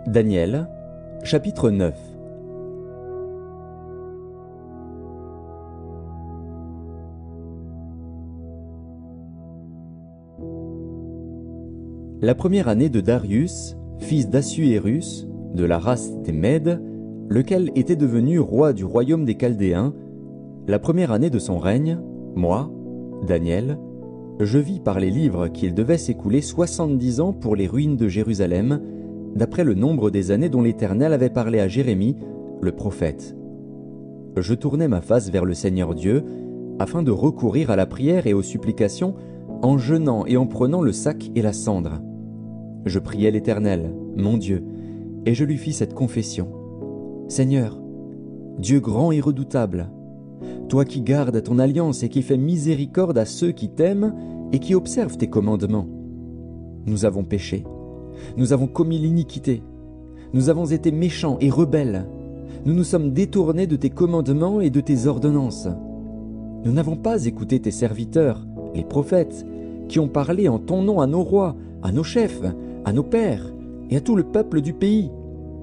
Daniel, chapitre 9. La première année de Darius, fils d'Assuérus, de la race des Mèdes, lequel était devenu roi du royaume des Chaldéens, la première année de son règne, moi, Daniel, je vis par les livres qu'il devait s'écouler 70 ans pour les ruines de Jérusalem, d'après le nombre des années dont l'Éternel avait parlé à Jérémie, le prophète. Je tournai ma face vers le Seigneur Dieu, afin de recourir à la prière et aux supplications, en jeûnant et en prenant le sac et la cendre. Je priai l'Éternel, mon Dieu, et je lui fis cette confession. Seigneur, Dieu grand et redoutable, toi qui gardes ton alliance et qui fais miséricorde à ceux qui t'aiment et qui observent tes commandements. Nous avons péché, nous avons commis l'iniquité, nous avons été méchants et rebelles, nous nous sommes détournés de tes commandements et de tes ordonnances. Nous n'avons pas écouté tes serviteurs, les prophètes, qui ont parlé en ton nom à nos rois, à nos chefs, à nos pères et à tout le peuple du pays.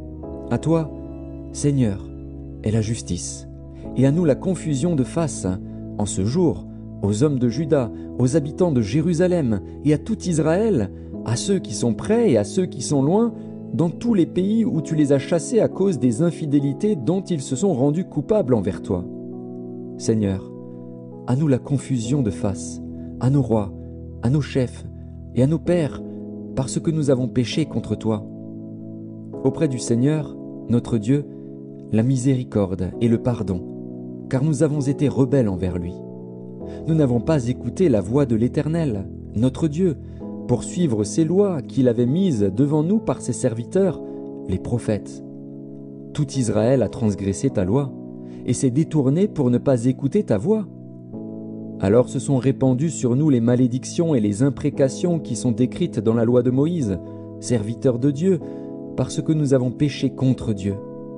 À toi, Seigneur, est la justice, et à nous la confusion de face, en ce jour, aux hommes de Juda, aux habitants de Jérusalem, et à tout Israël, à ceux qui sont près et à ceux qui sont loin, dans tous les pays où tu les as chassés à cause des infidélités dont ils se sont rendus coupables envers toi. Seigneur, à nous la confusion de face, à nos rois, à nos chefs et à nos pères, parce que nous avons péché contre toi. Auprès du Seigneur, notre Dieu, la miséricorde et le pardon, car nous avons été rebelles envers lui. Nous n'avons pas écouté la voix de l'Éternel, notre Dieu, pour suivre ses lois qu'il avait mises devant nous par ses serviteurs, les prophètes. Tout Israël a transgressé ta loi, et s'est détourné pour ne pas écouter ta voix. Alors se sont répandues sur nous les malédictions et les imprécations qui sont écrites dans la loi de Moïse, serviteur de Dieu, parce que nous avons péché contre Dieu.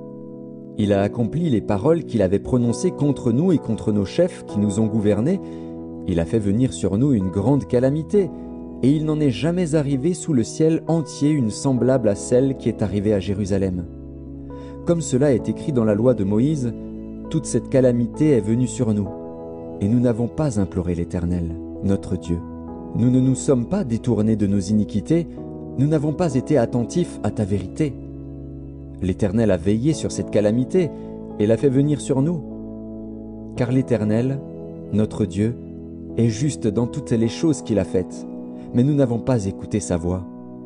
Il a accompli les paroles qu'il avait prononcées contre nous et contre nos chefs qui nous ont gouvernés. Il a fait venir sur nous une grande calamité, et il n'en est jamais arrivé sous le ciel entier une semblable à celle qui est arrivée à Jérusalem. Comme cela est écrit dans la loi de Moïse, toute cette calamité est venue sur nous, et nous n'avons pas imploré l'Éternel, notre Dieu. Nous ne nous sommes pas détournés de nos iniquités, nous n'avons pas été attentifs à ta vérité. L'Éternel a veillé sur cette calamité et l'a fait venir sur nous. Car l'Éternel, notre Dieu, est juste dans toutes les choses qu'il a faites, mais nous n'avons pas écouté sa voix.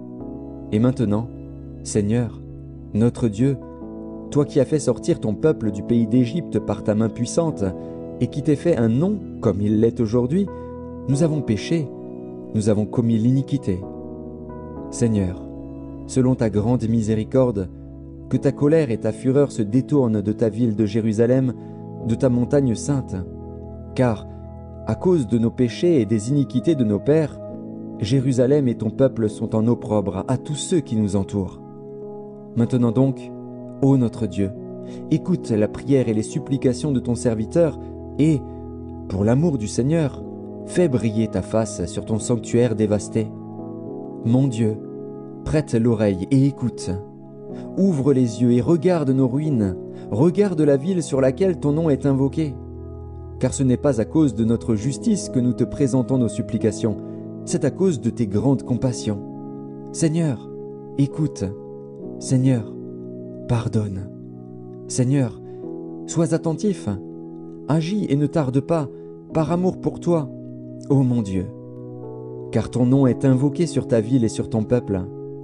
Et maintenant, Seigneur, notre Dieu, toi qui as fait sortir ton peuple du pays d'Égypte par ta main puissante, et qui t'ai fait un nom comme il l'est aujourd'hui, nous avons péché, nous avons commis l'iniquité. Seigneur, selon ta grande miséricorde, que ta colère et ta fureur se détournent de ta ville de Jérusalem, de ta montagne sainte. Car, à cause de nos péchés et des iniquités de nos pères, Jérusalem et ton peuple sont en opprobre à tous ceux qui nous entourent. Maintenant donc, ô notre Dieu, écoute la prière et les supplications de ton serviteur et, pour l'amour du Seigneur, fais briller ta face sur ton sanctuaire dévasté. Mon Dieu, prête l'oreille et écoute. Ouvre les yeux et regarde nos ruines, regarde la ville sur laquelle ton nom est invoqué. Car ce n'est pas à cause de notre justice que nous te présentons nos supplications, c'est à cause de tes grandes compassions. Seigneur, écoute. Seigneur, pardonne. Seigneur, sois attentif. Agis et ne tarde pas, par amour pour toi, ô mon Dieu. Car ton nom est invoqué sur ta ville et sur ton peuple.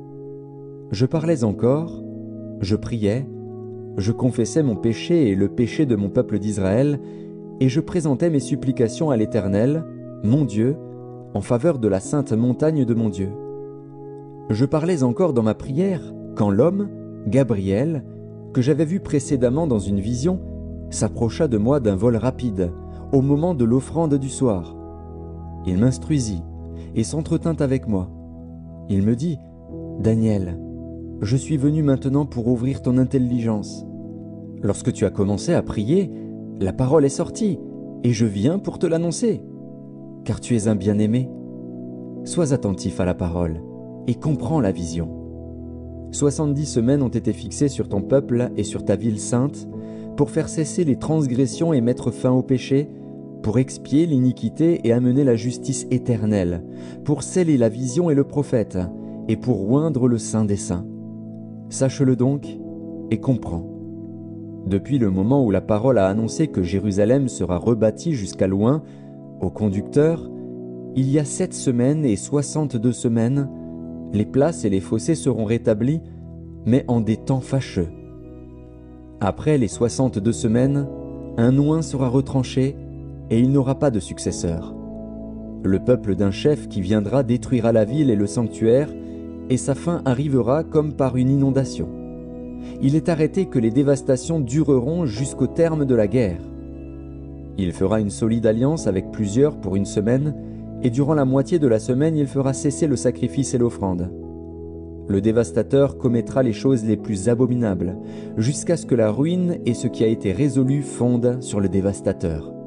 Je parlais encore, je priais, je confessais mon péché et le péché de mon peuple d'Israël, et je présentais mes supplications à l'Éternel, mon Dieu, en faveur de la sainte montagne de mon Dieu. Je parlais encore dans ma prière, quand l'homme, Gabriel, que j'avais vu précédemment dans une vision, s'approcha de moi d'un vol rapide, au moment de l'offrande du soir. Il m'instruisit et s'entretint avec moi. Il me dit, « Daniel, je suis venu maintenant pour ouvrir ton intelligence. Lorsque tu as commencé à prier, la parole est sortie, et je viens pour te l'annoncer. Car tu es un bien-aimé. Sois attentif à la parole, et comprends la vision. 70 semaines ont été fixées sur ton peuple et sur ta ville sainte, pour faire cesser les transgressions et mettre fin au péché, pour expier l'iniquité et amener la justice éternelle, pour sceller la vision et le prophète, et pour oindre le Saint des Saints. Sache-le donc et comprends. Depuis le moment où la parole a annoncé que Jérusalem sera rebâtie jusqu'à loin, au conducteur, il y a 7 semaines et 62 semaines, les places et les fossés seront rétablis, mais en des temps fâcheux. Après les 62 semaines, un oint sera retranché et il n'aura pas de successeur. Le peuple d'un chef qui viendra détruira la ville et le sanctuaire, et sa fin arrivera comme par une inondation. Il est arrêté que les dévastations dureront jusqu'au terme de la guerre. Il fera une solide alliance avec plusieurs pour 1 semaine, et durant la moitié de la semaine, il fera cesser le sacrifice et l'offrande. Le dévastateur commettra les choses les plus abominables, jusqu'à ce que la ruine et ce qui a été résolu fondent sur le dévastateur.